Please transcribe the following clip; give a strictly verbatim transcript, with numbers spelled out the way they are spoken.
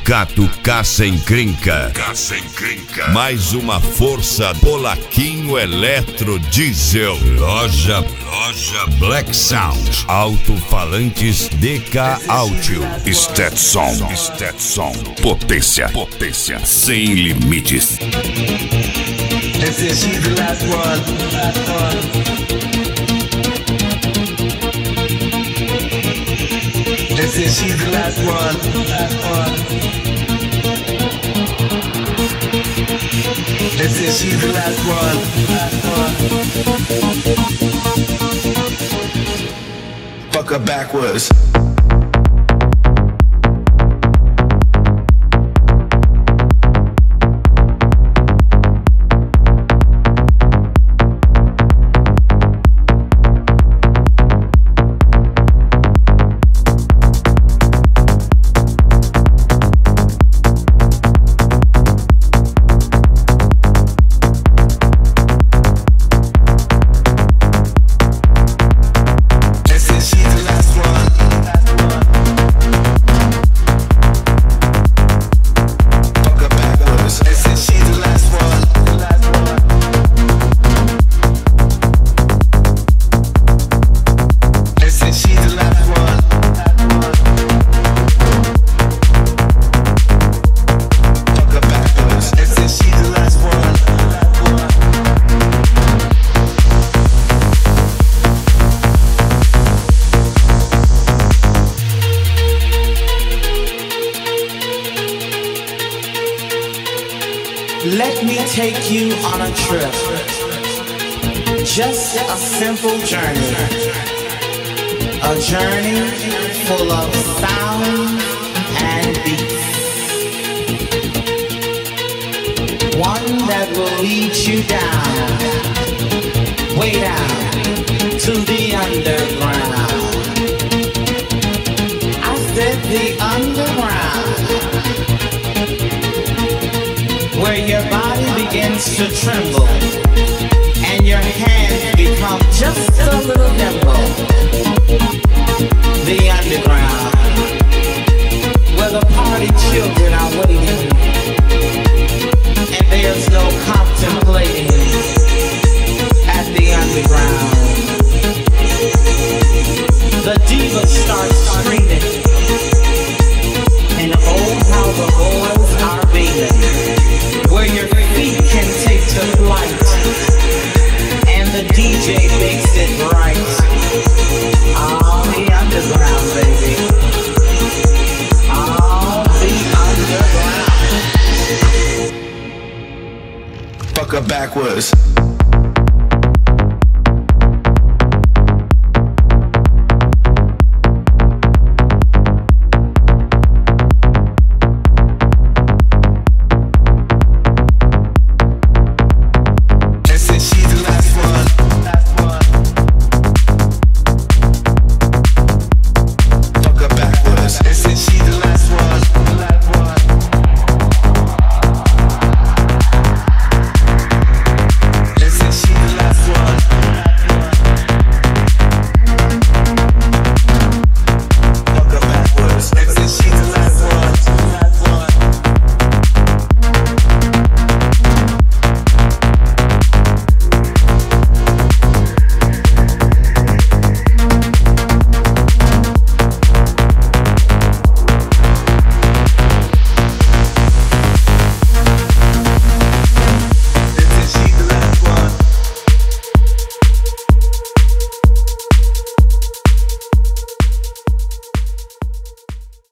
Sindicato Caça Encrenca. Caça Encrenca. Mais uma força Polaquinho Eletro Diesel. Loja, loja Black Sound. Alto-falantes D K Audio. Stetson, Stetson. Potência, potência sem limites. This is she's the last one. Last one. This is she's the last one. Last one. This is she's the last one. Last one. Fuck her backwards. Let me take you on a trip. Just a simple journey. A journey full of sound and beats. One that will lead you down, way down to the underground. I said the underground, where your body begins to tremble and your hands become just a little nimble. The underground, where the party children are waiting and there's no contemplating. At the underground, the diva starts screaming, and oh how the boys are beating. Where your feet can take to flight, and the D J makes it right. Oh, the underground, baby. Oh, the underground. Fuck her backwards.